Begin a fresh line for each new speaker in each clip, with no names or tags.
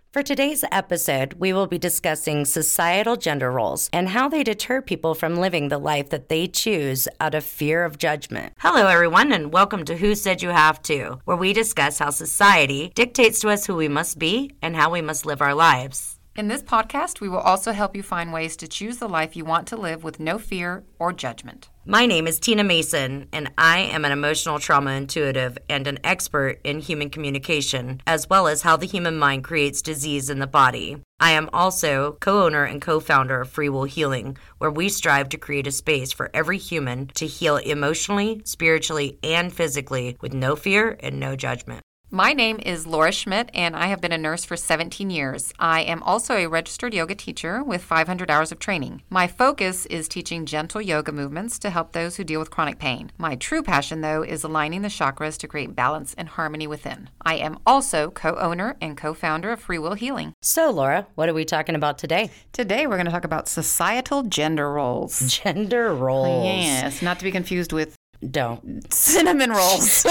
For today's episode, we will be discussing societal gender roles and how they deter people from living the life that they choose out of fear of judgment. Hello, everyone, and welcome to Who Said You Have To, where we discuss how society dictates to us who we must be and how we must live our lives.
In this podcast, we will also help you find ways to choose the life you want to live with no fear or judgment.
My name is Tina Mason, and I am an emotional trauma intuitive and an expert in human communication, as well as how the human mind creates disease in the body. I am also co-owner and co-founder of Free Will Healing, where we strive to create a space for every human to heal emotionally, spiritually, and physically with no fear and no judgment.
My name is Laura Schmidt, and I have been a nurse for 17 years. I am also a registered yoga teacher with 500 hours of training. My focus is teaching gentle yoga movements to help those who deal with chronic pain. My true passion, though, is aligning the chakras to create balance and harmony within. I am also co-owner and co-founder of Free Will Healing.
So, Laura, what are we talking about today?
Today, we're going to talk about societal gender roles.
Gender roles.
Yes, not to be confused with
cinnamon rolls.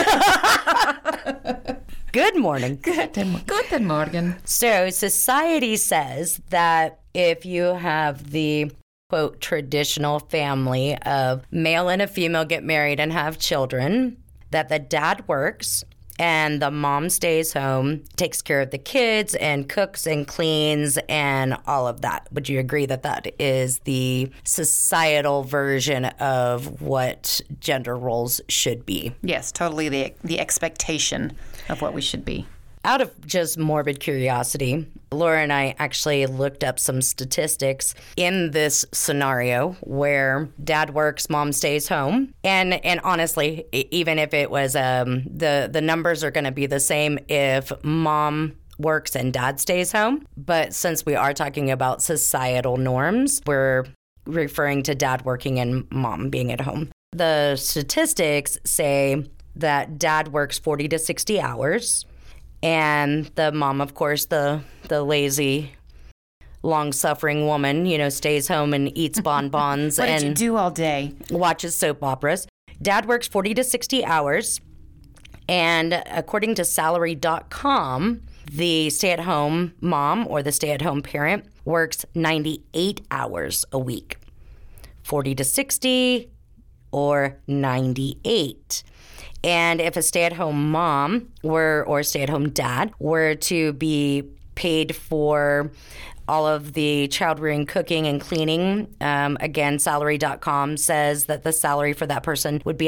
Good morning.
Good morning.
So society says that if you have the, quote, traditional family of male and a female get married and have children, that the dad works and the mom stays home, takes care of the kids and cooks and cleans and all of that. Would you agree that that is the societal version of what gender roles should be?
Yes, totally the expectation of what we should be.
Out of just morbid curiosity, Laura and I actually looked up some statistics in this scenario where dad works, mom stays home. And honestly, even if it was, the numbers are going to be the same if mom works and dad stays home. But since we are talking about societal norms, we're referring to dad working and mom being at home. The statistics say that dad works 40 to 60 hours. And the mom, of course, the lazy, long-suffering woman, stays home and eats bonbons
what
and
did you do all day?
Watches soap operas. Dad works 40 to 60 hours. And according to salary.com, the stay-at-home mom or the stay-at-home parent works 98 hours a week. 40 to 60 or 98. And if a stay-at-home mom or stay-at-home dad were to be paid for all of the child-rearing, cooking, and cleaning, again, salary.com says that the salary for that person would be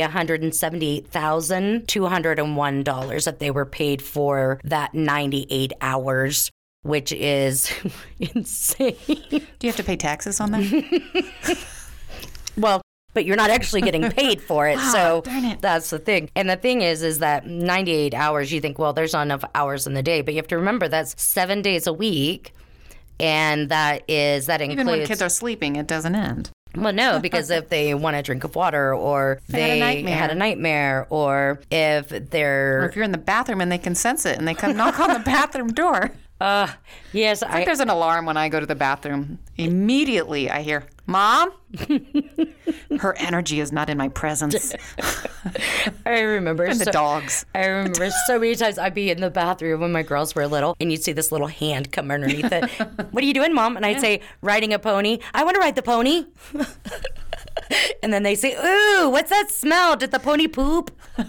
$178,201 if they were paid for that 98 hours, which is insane.
Do you have to pay taxes on that?
Well, but you're not actually getting paid for it, so
darn it.
That's the thing. And the thing is that 98 hours, you think, well, there's not enough hours in the day, but you have to remember that's 7 days a week, and that includes...
Even when kids are sleeping, it doesn't end.
Well, no, because if they want a drink of water or they had a nightmare or if they're...
Or if you're in the bathroom and they can sense it and they come knock on the bathroom door.
Yes,
I think there's an alarm when I go to the bathroom. Immediately I hear, Mom? Her energy is not in my presence.
I remember.
And the dogs.
I remember so many times I'd be in the bathroom when my girls were little and you'd see this little hand come underneath it. What are you doing, Mom? And I'd say, riding a pony. I want to ride the pony. And then they say, ooh, what's that smell? Did the pony poop?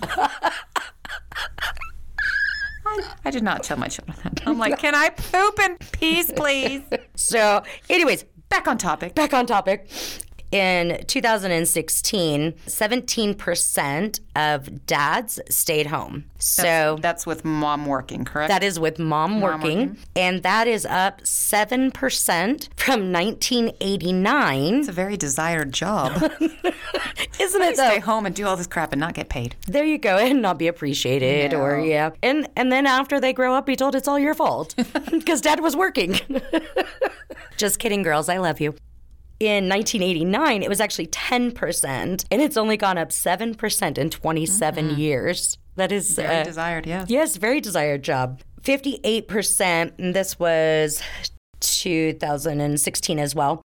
I did not tell my children that. I'm like, can I poop in peace, please?
So, anyways,
back on topic.
In 2016, 17% of dads stayed home. So
that's with mom working, correct?
That is with mom working. And that is up 7% from 1989.
It's a very desired job.
Isn't it, though?
Stay home and do all this crap and not get paid.
There you go, and not be appreciated, or And then after they grow up, be told it's all your fault because dad was working. Just kidding, girls. I love you. In 1989, it was actually 10%, and it's only gone up 7% in 27 years. That is
very desired, yeah.
Yes, very desired job. 58%, and this was 2016 as well.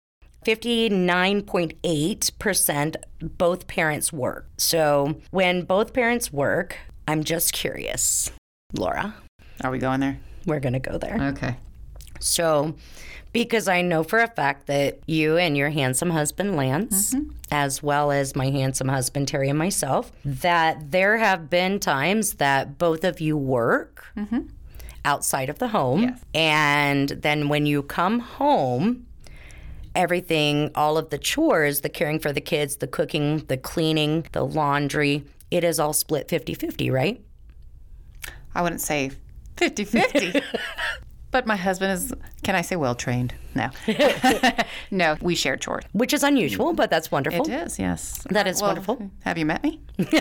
59.8% both parents work. So when both parents work, I'm just curious, Laura.
Are we going there?
We're going to go there.
Okay.
So, because I know for a fact that you and your handsome husband, Lance, as well as my handsome husband, Terry, and myself, that there have been times that both of you work outside of the home.
Yes.
And then when you come home, everything, all of the chores, the caring for the kids, the cooking, the cleaning, the laundry, it is all split 50-50, right?
I wouldn't say 50-50. But my husband is, can I say well-trained? No. No, we share chores.
Which is unusual, but that's wonderful.
It is, yes.
That is wonderful.
Have you met me?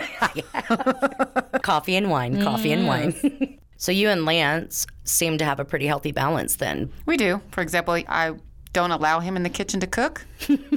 Coffee and wine, coffee and wine. So you and Lance seem to have a pretty healthy balance then.
We do. For example, I don't allow him in the kitchen to cook.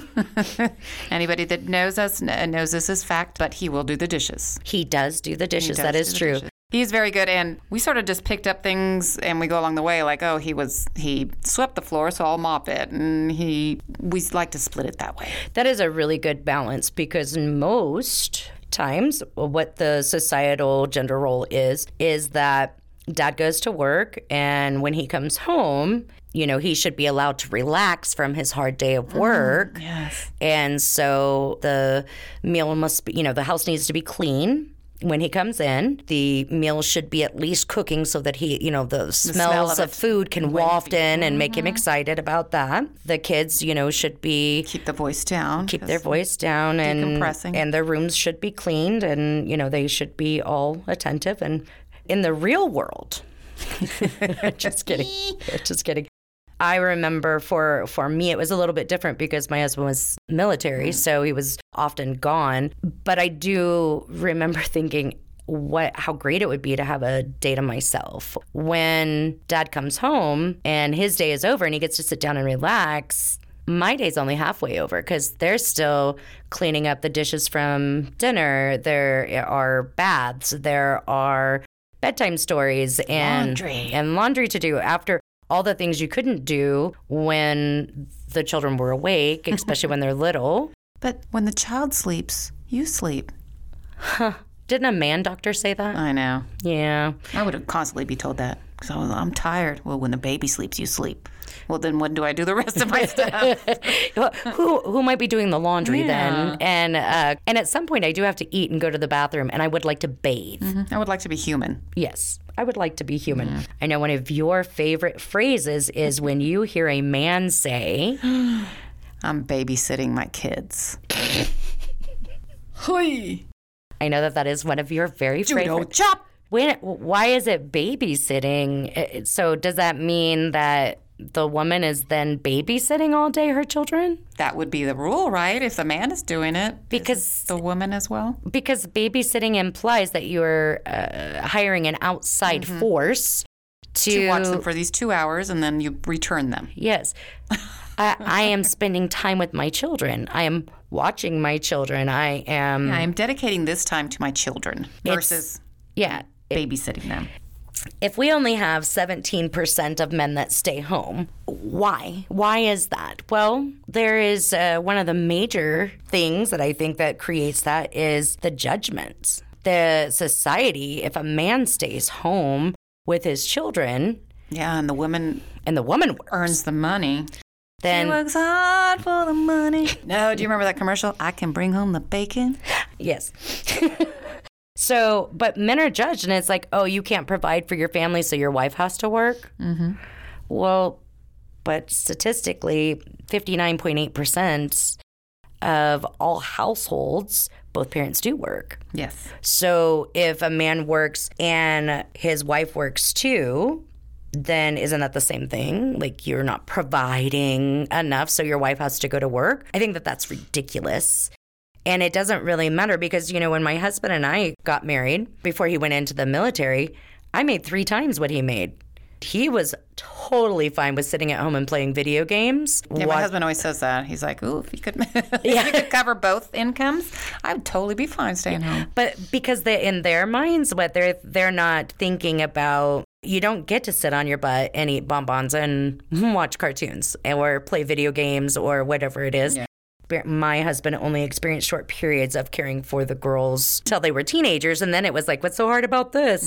Anybody that knows us knows this is fact, but he will do the dishes.
He does do the dishes. That is true.
He's very good, and we sort of just picked up things, and we go along the way like, oh, he swept the floor, so I'll mop it, and we like to split it that way.
That is a really good balance because most times what the societal gender role is that dad goes to work, and when he comes home, he should be allowed to relax from his hard day of work.
Yes.
And so the meal must be, the house needs to be clean. When he comes in, the meal should be at least cooking so that he, the smells of food can waft in and make him excited about that. The kids, should be...
Keep the voice down.
Keep their voice down.
Decompressing.
And their rooms should be cleaned and, they should be all attentive. And in the real world... Just kidding. I remember for me, it was a little bit different because my husband was military, so he was often gone. But I do remember thinking how great it would be to have a day to myself. When dad comes home and his day is over and he gets to sit down and relax, my day's only halfway over because they're still cleaning up the dishes from dinner. There are baths, there are bedtime stories and laundry to do after all the things you couldn't do when the children were awake, especially when they're little.
But when the child sleeps, you sleep.
Huh. Didn't a man doctor say that?
I know.
Yeah.
I would constantly be told that. So I'm tired. Well, when the baby sleeps, you sleep. Well, then when do I do the rest of my stuff?
Who might be doing the laundry then? And at some point, I do have to eat and go to the bathroom, and I would like to bathe.
I would like to be human.
Yes, I would like to be human. I know one of your favorite phrases is when you hear a man say,
I'm babysitting my kids. Hoi!
I know that is one of your very favorite.
Chop!
Why is it babysitting? So does that mean that the woman is then babysitting all day her children?
That would be the rule, right? If the man is doing it,
because
the woman as well.
Because babysitting implies that you're hiring an outside force to
watch them for these 2 hours, and then you return them.
Yes, I am spending time with my children. I am watching my children. I am
dedicating this time to my children versus babysitting them.
If we only have 17% of men that stay home, why? Why is that? Well, there is one of the major things that I think that creates that is the judgment. The society, if a man stays home with his children...
Yeah, and the woman
works,
earns the money.
Then,
she works hard for the money. No, do you remember that commercial? I can bring home the bacon.
Yes. So, but men are judged, and it's like, oh, you can't provide for your family, so your wife has to work? Mm-hmm. Well, but statistically, 59.8% of all households, both parents do work.
Yes.
So if a man works and his wife works too, then isn't that the same thing? Like, you're not providing enough, so your wife has to go to work? I think that that's ridiculous. And it doesn't really matter because, when my husband and I got married, before he went into the military, I made 3 times what he made. He was totally fine with sitting at home and playing video games.
Yeah, my husband always says that. He's like, ooh, if you could, if you could cover both incomes, I would totally be fine staying home.
But because in their minds, they're not thinking about, you don't get to sit on your butt and eat bonbons and watch cartoons or play video games or whatever it is. Yeah. My husband only experienced short periods of caring for the girls till they were teenagers. And then it was like, what's so hard about this? Yeah.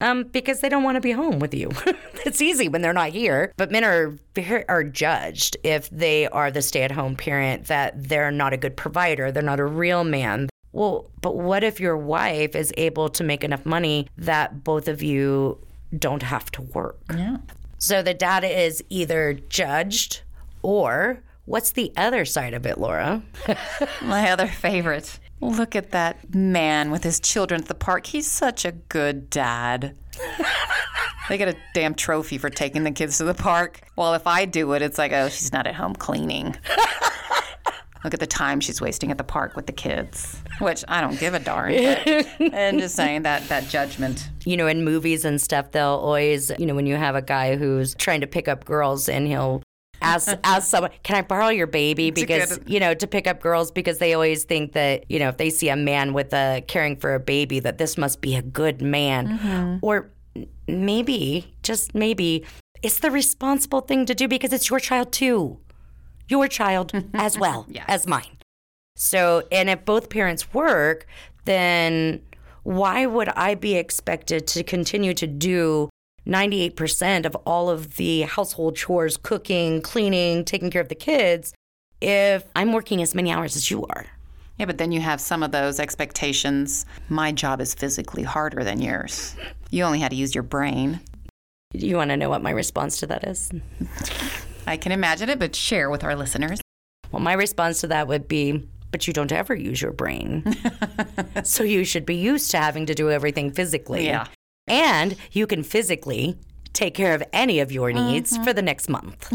Because they don't want to be home with you. It's easy when they're not here. But men are judged if they are the stay-at-home parent, that they're not a good provider. They're not a real man. Well, but what if your wife is able to make enough money that both of you don't have to work?
Yeah.
So the dad is either judged, or what's the other side of it, Laura?
My other favorite. Look at that man with his children at the park. He's such a good dad. They get a damn trophy for taking the kids to the park. Well, if I do it, it's like, oh, she's not at home cleaning. Look at the time she's wasting at the park with the kids, which I don't give a darn. And just saying that judgment.
You know, in movies and stuff, they'll always, when you have a guy who's trying to pick up girls and he'll ask someone, can I borrow your baby? Because, to pick up girls, because they always think that, if they see a man with caring for a baby, that this must be a good man. Mm-hmm. Or maybe, just maybe, it's the responsible thing to do because it's your child too. Your child as well as mine. So, and if both parents work, then why would I be expected to continue to do 98% of all of the household chores, cooking, cleaning, taking care of the kids, if I'm working as many hours as you are?
Yeah, but then you have some of those expectations. My job is physically harder than yours. You only had to use your brain.
You want to know what my response to that is?
I can imagine it, but share with our listeners.
Well, my response to that would be, but you don't ever use your brain. So you should be used to having to do everything physically.
Yeah.
And you can physically take care of any of your needs for the next month.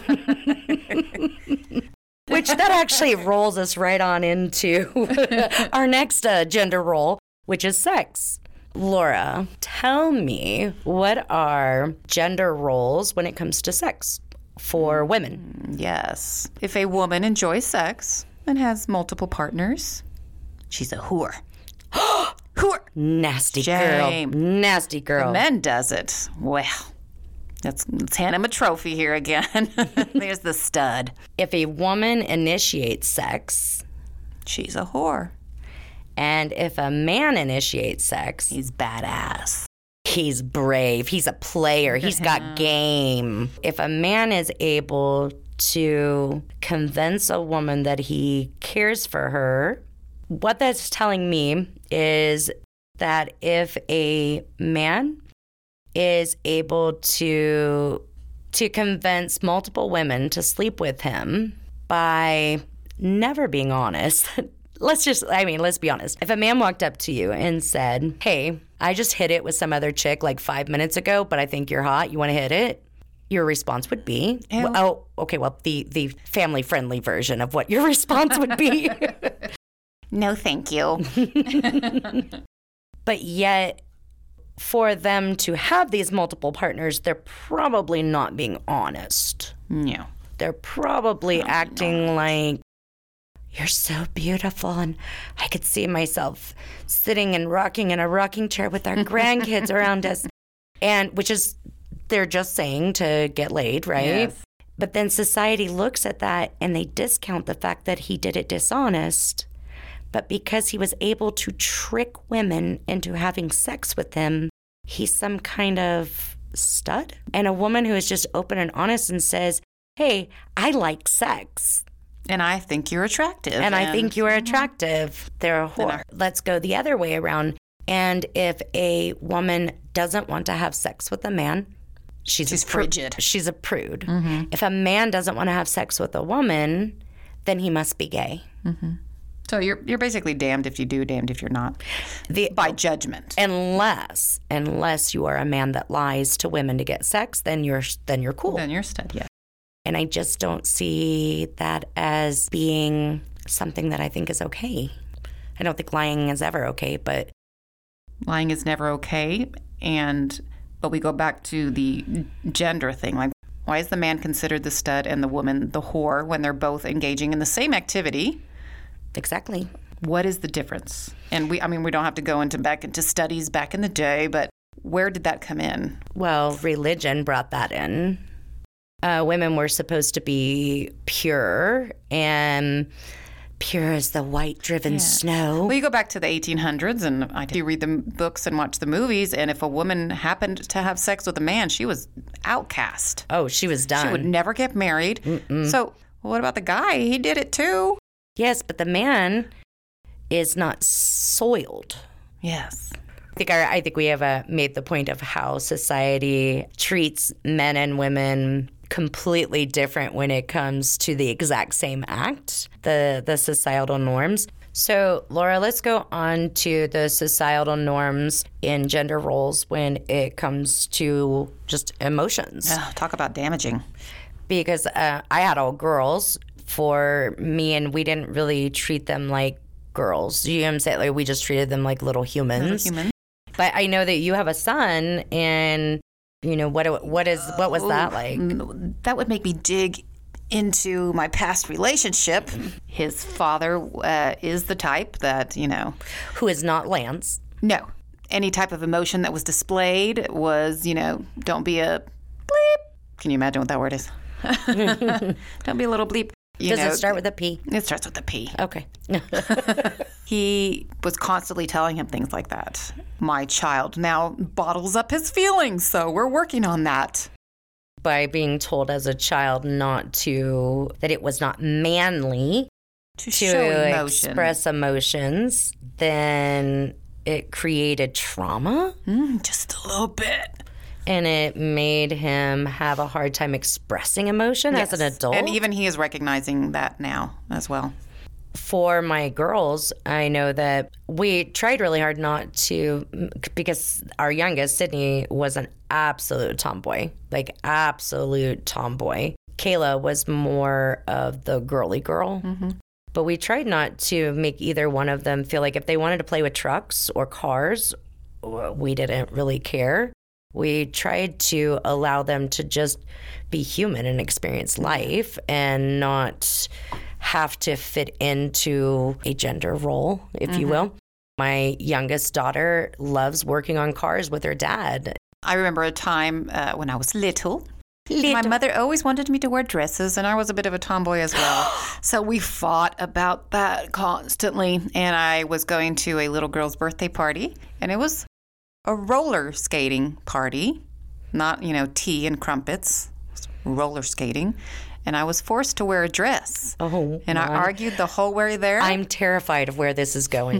Which that actually rolls us right on into our next gender role, which is sex. Laura, tell me, what are gender roles when it comes to sex for women?
Yes. If a woman enjoys sex and has multiple partners, she's a whore. Whore.
Nasty
Shame.
girl. Nasty girl.
The men does it. Well, let's hand him a trophy here again. There's the stud.
If a woman initiates sex,
she's a whore.
And if a man initiates sex,
he's badass.
He's brave. He's a player. He's got game. If a man is able to convince a woman that he cares for her, what that's telling me is that if a man is able to convince multiple women to sleep with him by never being honest, let's be honest. If a man walked up to you and said, hey, I just hit it with some other chick like 5 minutes ago, but I think you're hot, you want to hit it? Your response would be, the family-friendly version of what your response would be.
No, thank you.
But yet, for them to have these multiple partners, they're probably not being honest.
Yeah.
They're probably acting like, you're so beautiful, and I could see myself sitting and rocking in a rocking chair with our grandkids around us. And which is, they're just saying to get laid, right?
Yes.
But then society looks at that and they discount the fact that he did it dishonest. But because he was able to trick women into having sex with him, he's some kind of stud. And a woman who is just open and honest and says, hey, I like sex.
And I think you're attractive.
And I think you are attractive. They're a whore. Let's go the other way around. And if a woman doesn't want to have sex with a man, she's
frigid.
She's a prude. Mm-hmm. If a man doesn't want to have sex with a woman, then he must be gay.
Mm-hmm. So you're basically damned if you do, damned if you're not, by judgment.
Unless you are a man that lies to women to get sex, then you're cool.
Then you're a stud, yeah.
And I just don't see that as being something that I think is okay. I don't think lying is ever okay, but
lying is never okay. But we go back to the gender thing. Like, why is the man considered the stud and the woman the whore when they're both engaging in the same activity?
Exactly.
What is the difference? And we don't have to go back into studies back in the day, but where did that come in?
Well, religion brought that in. Women were supposed to be pure, and pure as the white-driven snow.
Well, you go back to the 1800s, and I do read the books and watch the movies, and if a woman happened to have sex with a man, she was outcast.
Oh, she was done.
She would never get married. So what about the guy? He did it too.
Yes, but the man is not soiled.
Yes.
I think we have made the point of how society treats men and women completely different when it comes to the exact same act, the societal norms. So, Laura, let's go on to the societal norms in gender roles when it comes to just emotions.
Talk about damaging.
Because I had all girls for me, and we didn't really treat them like girls. You know what I'm saying? Like, we just treated them like little humans. But I know that you have a son, and you know what was that like?
That would make me dig into my past relationship. His father is the type that,
who is not Lance.
No. Any type of emotion that was displayed was, don't be a bleep. Can you imagine what that word is? Don't be a little bleep.
Does it start with a P?
It starts with a P.
Okay.
He was constantly telling him things like that. My child now bottles up his feelings, so we're working on that.
By being told as a child that it was not manly
to show emotion.
Express emotions, then it created trauma.
Just a little bit.
And it made him have a hard time expressing emotion as an adult.
And even he is recognizing that now as well.
For my girls, I know that we tried really hard not to, because our youngest, Sydney, was an absolute tomboy. Kayla was more of the girly girl. Mm-hmm. But we tried not to make either one of them feel like if they wanted to play with trucks or cars, we didn't really care. We tried to allow them to just be human and experience life and not have to fit into a gender role, if you will. My youngest daughter loves working on cars with her dad.
I remember a time when I was little. My mother always wanted me to wear dresses, and I was a bit of a tomboy as well. So we fought about that constantly. And I was going to a little girl's birthday party, and it was a roller skating party, not, tea and crumpets, roller skating. And I was forced to wear a dress.
Oh,
and I argued the whole way there.
I'm terrified of where this is going.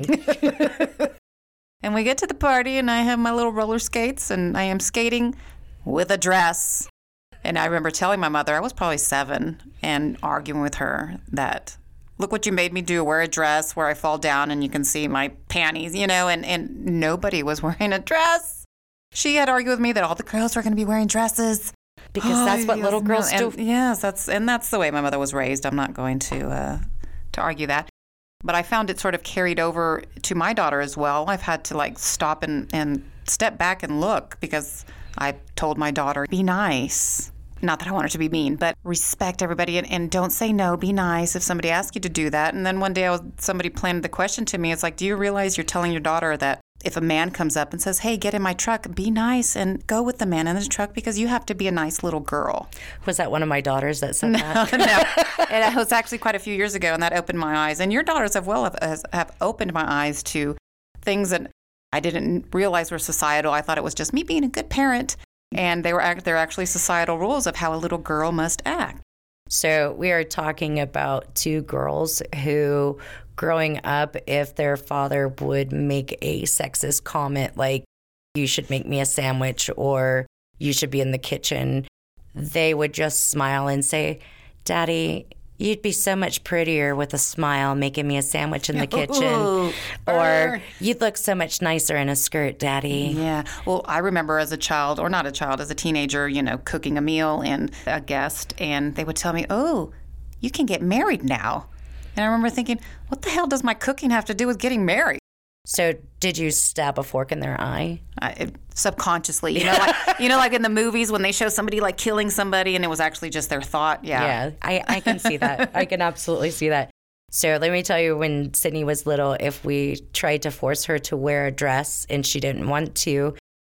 And we get to the party, and I have my little roller skates, and I am skating with a dress. And I remember telling my mother, I was probably 7, and arguing with her that, look what you made me do, wear a dress where I fall down and you can see my panties, and nobody was wearing a dress. She had argued with me that all the girls were going to be wearing dresses.
Because that's what little girls do.
Yes, that's the way my mother was raised. I'm not going to argue that. But I found it sort of carried over to my daughter as well. I've had to stop and step back and look, because I told my daughter, be nice. Not that I want her to be mean, but respect everybody and don't say no, be nice if somebody asks you to do that. And then one day somebody planted the question to me. It's like, do you realize you're telling your daughter that if a man comes up and says, hey, get in my truck, be nice and go with the man in the truck because you have to be a nice little girl.
Was that one of my daughters that said that?
No. It was actually quite a few years ago, and that opened my eyes. And your daughters have opened my eyes to things that I didn't realize were societal. I thought it was just me being a good parent. And they're actually societal rules of how a little girl must act.
So we are talking about 2 girls who, growing up, if their father would make a sexist comment like, you should make me a sandwich or you should be in the kitchen, they would just smile and say, Daddy, you'd be so much prettier with a smile making me a sandwich in the kitchen. Or you'd look so much nicer in a skirt, Daddy.
Yeah. Well, I remember as a child, or not a child, as a teenager, cooking a meal and a guest, and they would tell me, oh, you can get married now. And I remember thinking, what the hell does my cooking have to do with getting married?
So did you stab a fork in their eye?
Subconsciously, like in the movies when they show somebody killing somebody and it was actually just their thought.
Yeah, I can see that. I can absolutely see that. So let me tell you, when Sydney was little, if we tried to force her to wear a dress and she didn't want to,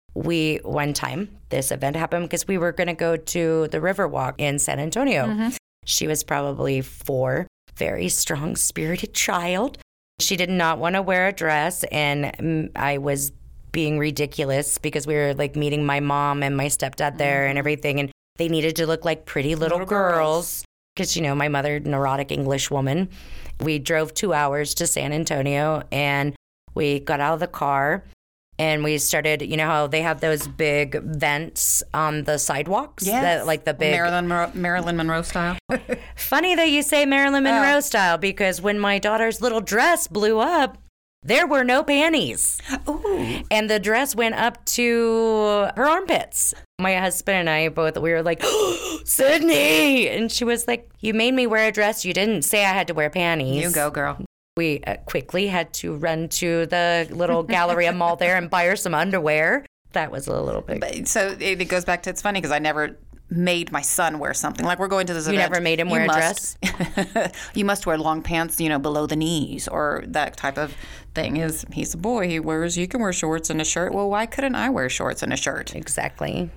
one time this event happened because we were going to go to the Riverwalk in San Antonio. Mm-hmm. She was probably 4. very strong-spirited child. She did not want to wear a dress, and I was being ridiculous because we were like meeting my mom and my stepdad there and everything, and they needed to look like pretty little girls because, you know, my mother, neurotic English woman. We drove 2 hours to San Antonio, and we got out of the car and we started, you know how they have those big vents on the sidewalks?
Yes.
That, like the big
Marilyn Monroe style.
Funny that you say Marilyn Monroe style, because when my daughter's little dress blew up, there were no panties.
Ooh.
And the dress went up to her armpits. My husband and I both, we were like, oh, Sydney! And she was like, you made me wear a dress. You didn't say I had to wear panties.
You go, girl.
We quickly had to run to the little Galleria mall there and buy her some underwear. That was a little big.
So it goes back to, it's funny because I never made my son wear something. Like, we're going to this event.
You never made him wear a dress?
You must wear long pants, you know, below the knees, or that type of thing. He's a boy. He can wear shorts and a shirt. Well, why couldn't I wear shorts and a shirt?
Exactly.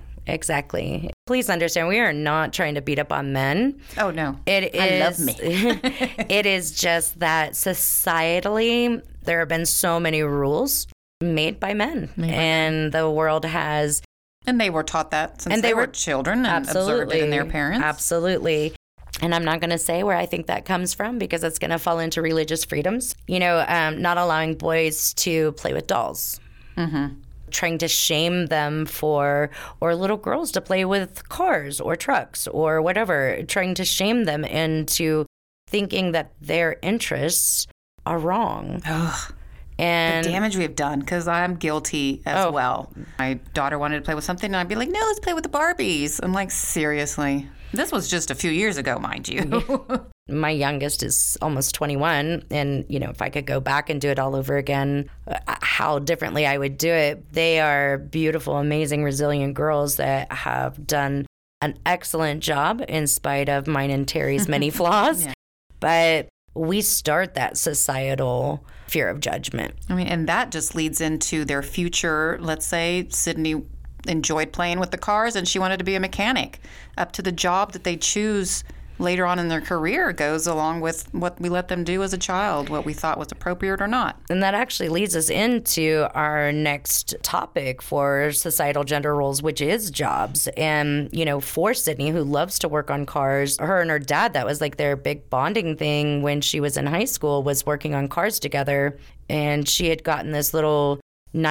Please understand, we are not trying to beat up on men.
Oh, no.
I
love me.
It is just that societally, there have been so many rules made by men. And the world has...
And they were taught that since they were children and observed it in their parents.
Absolutely. And I'm not going to say where I think that comes from because it's going to fall into religious freedoms. You know, not allowing boys to play with dolls. Mm-hmm. Trying to shame them or little girls to play with cars or trucks or whatever. Trying to shame them into thinking that their interests are wrong.
Ugh.
And
the damage we've done, because I'm guilty as well. My daughter wanted to play with something, and I'd be like, no, let's play with the Barbies. I'm like, seriously? This was just a few years ago, mind you.
My youngest is almost 21, and, you know, if I could go back and do it all over again, how differently I would do it. They are beautiful, amazing, resilient girls that have done an excellent job in spite of mine and Terry's many flaws. Yeah. But we start that societal fear of judgment.
I mean, and that just leads into their future. Let's say Sydney enjoyed playing with the cars and she wanted to be a mechanic. Up to the job that they choose later on in their career goes along with what we let them do as a child, what we thought was appropriate or not.
And that actually leads us into our next topic for societal gender roles, which is jobs. And, you know, for Sydney, who loves to work on cars, her and her dad, that was like their big bonding thing when she was in high school, was working on cars together. And she had gotten this little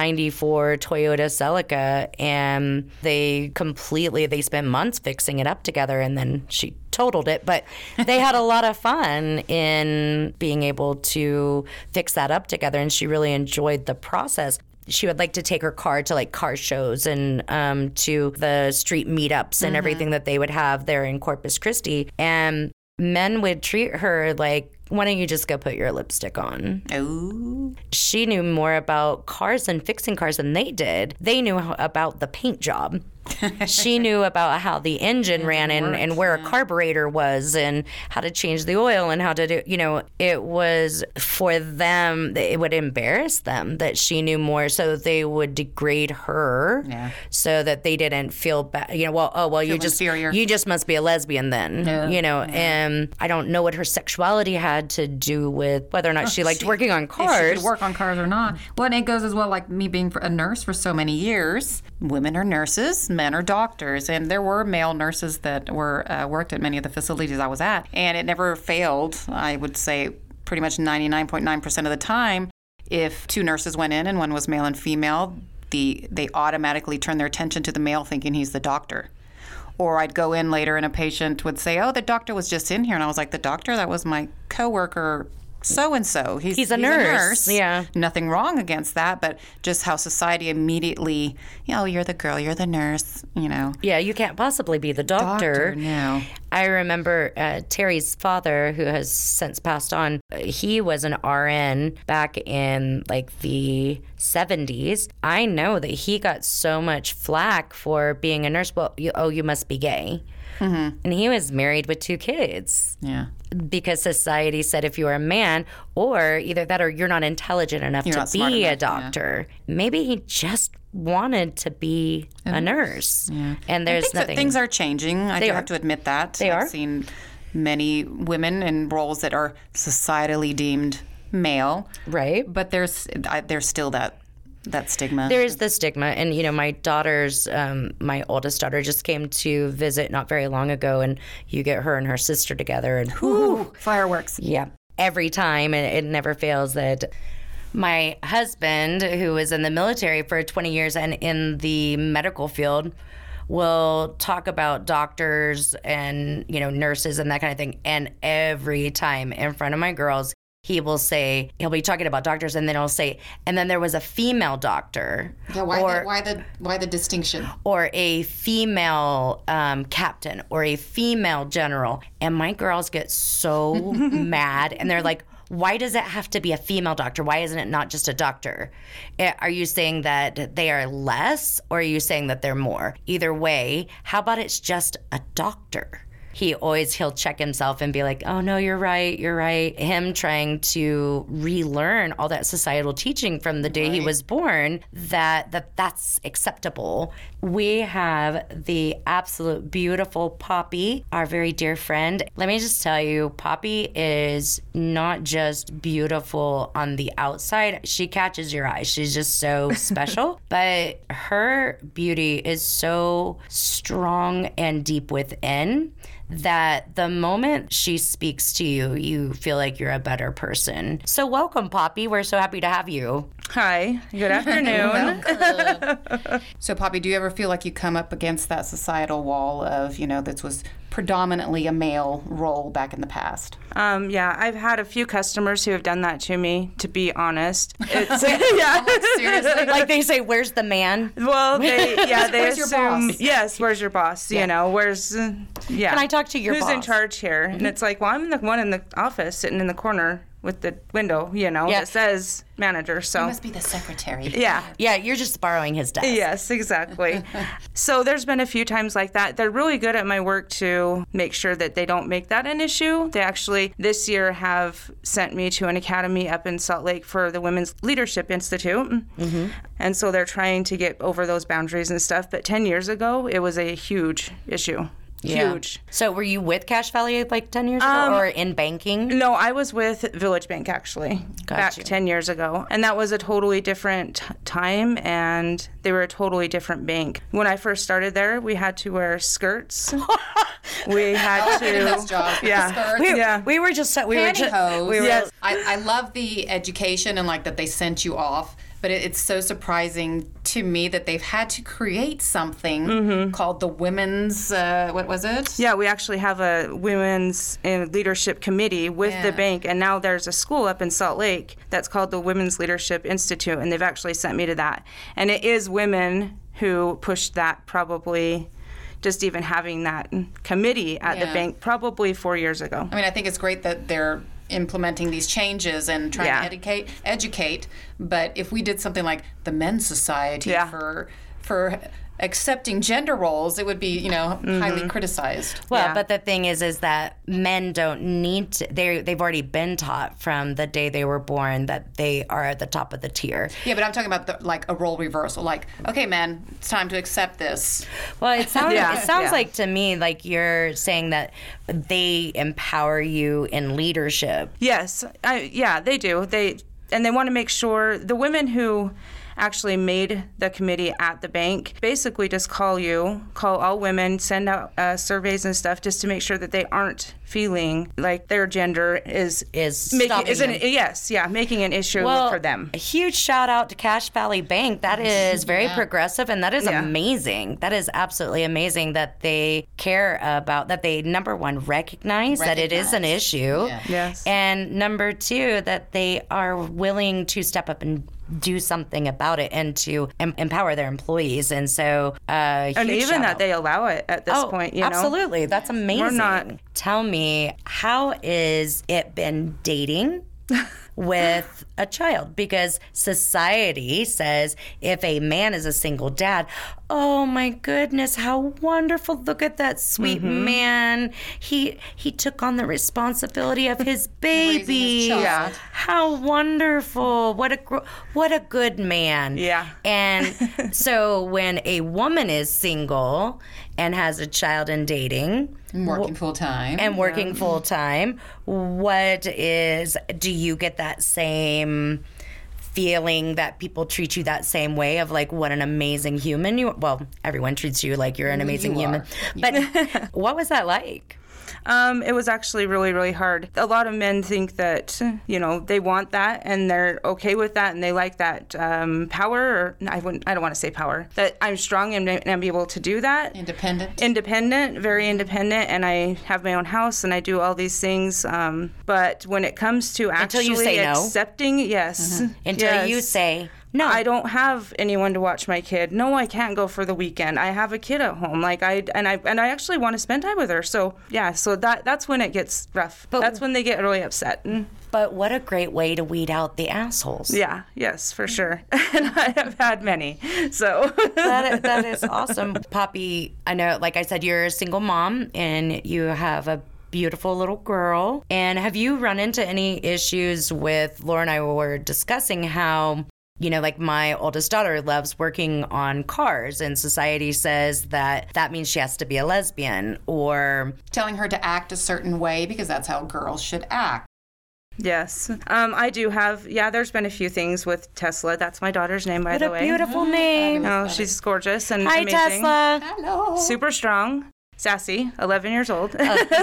94 Toyota Celica, and they spent months fixing it up together, and then she totaled it. But they had a lot of fun in being able to fix that up together, and she really enjoyed the process. She would like to take her car to like car shows and to the street meetups and everything that they would have there in Corpus Christi. And men would treat her like, why don't you just go put your lipstick on?
Oh.
She knew more about cars and fixing cars than they did. They knew about the paint job. She knew about how the engine ran and where a carburetor was and how to change the oil and how to do, you know, it was for them, it would embarrass them that she knew more, so they would degrade her so that they didn't feel bad. You know, you just must be a lesbian then, you know, and I don't know what her sexuality had to do with whether or not she liked working on cars.
If she could work on cars or not. Well, and it goes as well, like me being a nurse for so many years. Women are nurses, men are doctors, and there were male nurses that were worked at many of the facilities I was at, and it never failed. I would say pretty much 99.9% of the time, if two nurses went in and one was male and female, they automatically turned their attention to the male, thinking he's the doctor. Or I'd go in later and a patient would say, oh, the doctor was just in here. And I was like, the doctor? That was my coworker so-and-so. He's a nurse.
Yeah.
Nothing wrong against that, but just how society immediately, you know, you're the girl, you're the nurse, you know.
Yeah, you can't possibly be the doctor.
No.
I remember Terry's father, who has since passed on, he was an RN back in like the 70s. I know that he got so much flack for being a nurse. Well, you must be gay. Mm-hmm. And he was married with 2 kids.
Yeah.
Because society said if you were a man, or either that or you're not intelligent enough to be a doctor. Yeah. Maybe he just wanted to be a nurse. Yeah. And there's nothing.
Things are changing. I do have to admit that.
I've
seen many women in roles that are societally deemed male.
Right.
But there's still that stigma.
There is the stigma. And, my my oldest daughter just came to visit not very long ago, and you get her and her sister together and
Ooh, fireworks.
Yeah. Every time, and it never fails that my husband, who was in the military for 20 years and in the medical field, will talk about doctors and, nurses and that kind of thing. And every time in front of my girls, he'll be talking about doctors, and then he'll say, and then there was a female doctor.
Yeah, why the distinction?
Or a female captain, or a female general. And my girls get so mad, and they're like, why does it have to be a female doctor? Why isn't it not just a doctor? Are you saying that they are less, or are you saying that they're more? Either way, how about it's just a doctor? He'll check himself and be like, oh, no, you're right. Him trying to relearn all that societal teaching from the day he was born, that's acceptable. We have the absolute beautiful Poppy, our very dear friend. Let me just tell you, Poppy is not just beautiful on the outside. She catches your eye. She's just so special. But her beauty is so strong and deep within that the moment she speaks to you, you feel like you're a better person. So welcome, Poppy. We're so happy to have you.
Hi. Good afternoon.
So, Poppy, do you ever feel like you come up against that societal wall of, this was predominantly a male role back in the past?
Yeah, I've had a few customers who have done that to me, to be honest. It's,
yeah. Seriously?
Like they say, where's the man?
Well, they
where's
assume,
your boss?
Yes, where's your boss?
Yeah.
Where's,
Can I talk to your
Who's
boss?
in charge here? Mm-hmm. And it's like, well, I'm the one in the office sitting in the corner with the window, that says manager. So
you must be the secretary.
Yeah.
Yeah, you're just borrowing his desk.
Yes, exactly. So there's been a few times like that. They're really good at my work to make sure that they don't make that an issue. They actually this year have sent me to an academy up in Salt Lake for the Women's Leadership Institute. Mm-hmm. And so they're trying to get over those boundaries and stuff. But 10 years ago, it was a huge issue.
Yeah.
Huge.
So were you with Cache Valley like 10 years ago, or in banking?
No, I was with Village Bank actually back 10 years ago. And that was a totally different time, and they were a totally different bank. When I first started there, we had to wear skirts. We had to.
Skirts.
We were just
pantyhose.
Yes.
I love the education and that they sent you off. But it's so surprising to me that they've had to create something called the Women's, what was it?
Yeah, we actually have a Women's Leadership Committee with the bank, and now there's a school up in Salt Lake that's called the Women's Leadership Institute, and they've actually sent me to that. And it is women who pushed that, probably just even having that committee at the bank probably 4 years ago.
I mean, I think it's great that they're implementing these changes and trying to educate. But if we did something like the Men's Society for accepting gender roles, it would be, highly criticized.
Well, but the thing is that men don't need to. They've already been taught from the day they were born that they are at the top of the tier.
Yeah, but I'm talking about a role reversal. Like, okay, men, it's time to accept this.
Well, it sounds like to me like you're saying that they empower you in leadership.
Yes, they do. They want to make sure the women who actually made the committee at the bank basically just call all women, send out surveys and stuff just to make sure that they aren't feeling like their gender is making an issue for them.
A huge shout out to Cache Valley Bank. That is very progressive, and that is amazing. That is absolutely amazing that they care about that. They, number one, recognize that it is an issue.
Yeah.
Yes.
And number two, that they are willing to step up and do something about it and to empower their employees. And so,
and even that they allow it at this point,
absolutely. That's amazing.
We're not.
Tell me, how is it been dating with a child, because society says if a man is a single dad, oh my goodness, how wonderful. Look at that sweet man. He took on the responsibility of his baby.
child.
How wonderful. What a good man.
Yeah.
And so when a woman is single and has a child and dating
And working full time.
and working full time, do you get that same feeling that people treat you that same way of like what an amazing human you, well, everyone treats you like you're an amazing human, but what was that like?
It was actually really, really hard. A lot of men think that, they want that and they're okay with that and they like that power, or I don't want to say power, that I'm strong and I'm able to do that. Independent, very independent, and I have my own house and I do all these things. But when it comes to actually
Until you say no.
accepting, yes.
Until you say, no.
I don't have anyone to watch my kid. No, I can't go for the weekend. I have a kid at home. Like I actually want to spend time with her. So yeah, so that's when it gets rough. That's when they get really upset.
But what a great way to weed out the assholes.
Yeah, yes, for sure. And I have had many. So
that is awesome. Poppy, I know, like I said, you're a single mom and you have a beautiful little girl. And have you run into any issues with, Laura and I were discussing how, like my oldest daughter loves working on cars, and society says that means she has to be a lesbian, or
telling her to act a certain way because that's how girls should act.
Yes. I do have, there's been a few things with Tesla. That's my daughter's name, by the way.
What a beautiful name.
Oh, she's gorgeous and
Hi,
amazing.
Tesla.
Hello.
Super strong. Sassy, 11 years old.
So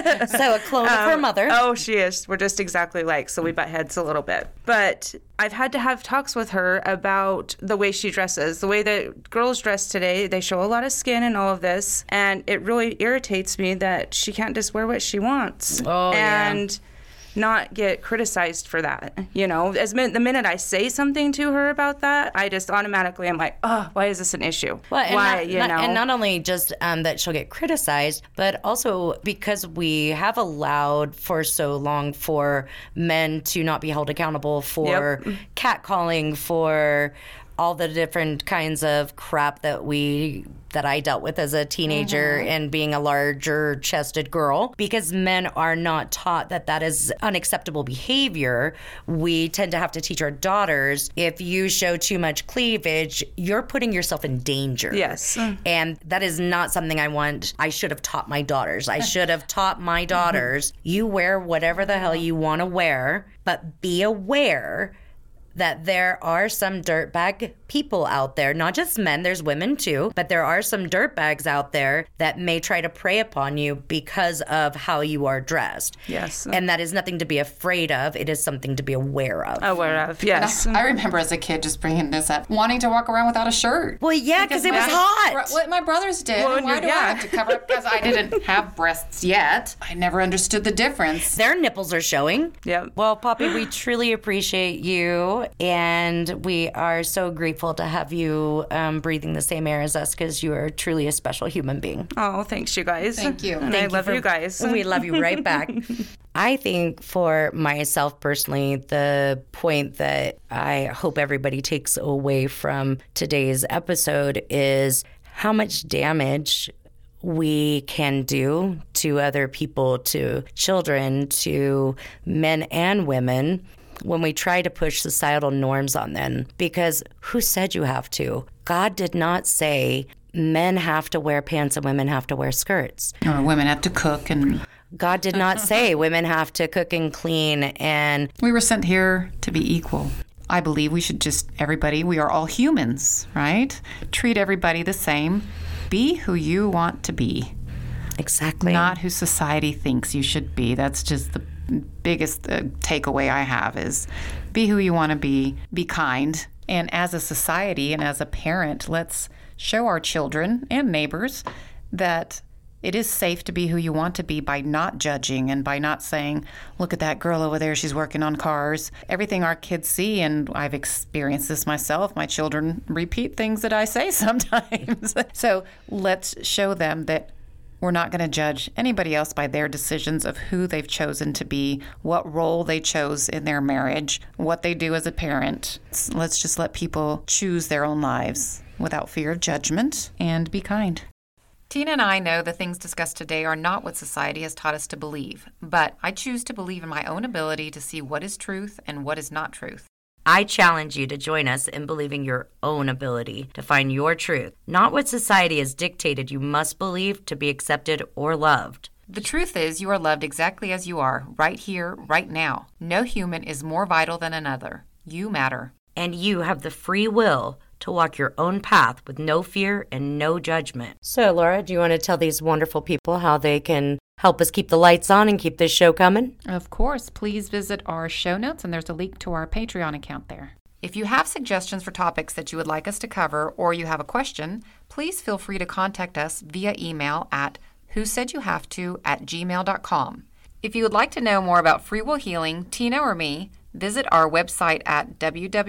a clone of her mother.
Oh, she is. We're just exactly alike, so we butt heads a little bit. But I've had to have talks with her about the way she dresses. The way that girls dress today, they show a lot of skin and all of this. And it really irritates me that she can't just wear what she wants.
Oh,
and not get criticized for that. The minute I say something to her about that, I just automatically am like, oh, why is this an issue?
Well, and
why,
and not only just that she'll get criticized, but also because we have allowed for so long for men to not be held accountable for catcalling, for all the different kinds of crap that I dealt with as a teenager and being a larger chested girl, because men are not taught that is unacceptable behavior. We tend to have to teach our daughters, if you show too much cleavage, you're putting yourself in danger.
Yes.
And that is not something I should have taught my daughters. I should have taught my daughters, you wear whatever the hell you want to wear, but be aware that there are some dirtbag people out there, not just men, there's women too, but there are some dirtbags out there that may try to prey upon you because of how you are dressed.
Yes.
And that is nothing to be afraid of. It is something to be aware of.
Aware of, yes.
I remember as a kid just bringing this up, wanting to walk around without a shirt.
Well, yeah, because it was hot.
What my brothers did.
Well,
and why do I have to cover up? Because I didn't have breasts yet. I never understood the difference.
Their nipples are showing.
Yep.
Well, Poppy, we truly appreciate you, and we are so grateful to have you breathing the same air as us, because you are truly a special human being.
Oh, thanks, you guys.
Thank you.
And I love you guys.
We love you right back. I think for myself personally, the point that I hope everybody takes away from today's episode is how much damage we can do to other people, to children, to men and women, when we try to push societal norms on them. Because who said you have to? God did not say men have to wear pants and women have to wear skirts.
Or women have to cook, and
God did not say women have to cook and clean, and
we were sent here to be equal. I believe we should we are all humans, right? Treat everybody the same. Be who you want to be.
Exactly.
Not who society thinks you should be. That's just the biggest takeaway I have is be who you want to be kind. And as a society and as a parent, let's show our children and neighbors that it is safe to be who you want to be by not judging and by not saying, look at that girl over there, she's working on cars. Everything our kids see, and I've experienced this myself, my children repeat things that I say sometimes. So let's show them that We're not going to judge anybody else by their decisions of who they've chosen to be, what role they chose in their marriage, what they do as a parent. Let's just let people choose their own lives without fear of judgment and be kind. Tina and I know the things discussed today are not what society has taught us to believe, but I choose to believe in my own ability to see what is truth and what is not truth.
I challenge you to join us in believing your own ability to find your truth, not what society has dictated you must believe to be accepted or loved.
The truth is you are loved exactly as you are, right here, right now. No human is more vital than another. You matter.
And you have the free will to walk your own path with no fear and no judgment. So, Laura, do you want to tell these wonderful people how they can help us keep the lights on and keep this show coming?
Of course. Please visit our show notes, and there's a link to our Patreon account there. If you have suggestions for topics that you would like us to cover, or you have a question, please feel free to contact us via email at whosaidyouvetoat@gmail.com. If you would like to know more about Free Will Healing, Tina or me, visit our website at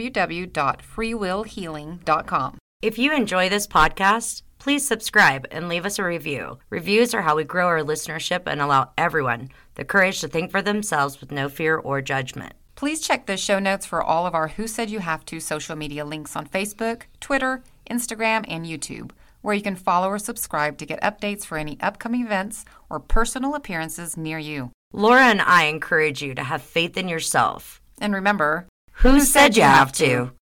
www.freewillhealing.com.
If you enjoy this podcast, please subscribe and leave us a review. Reviews are how we grow our listenership and allow everyone the courage to think for themselves with no fear or judgment.
Please check the show notes for all of our Who Said You Have To social media links on Facebook, Twitter, Instagram, and YouTube, where you can follow or subscribe to get updates for any upcoming events or personal appearances near you.
Laura and I encourage you to have faith in yourself.
And remember,
Who said you have to?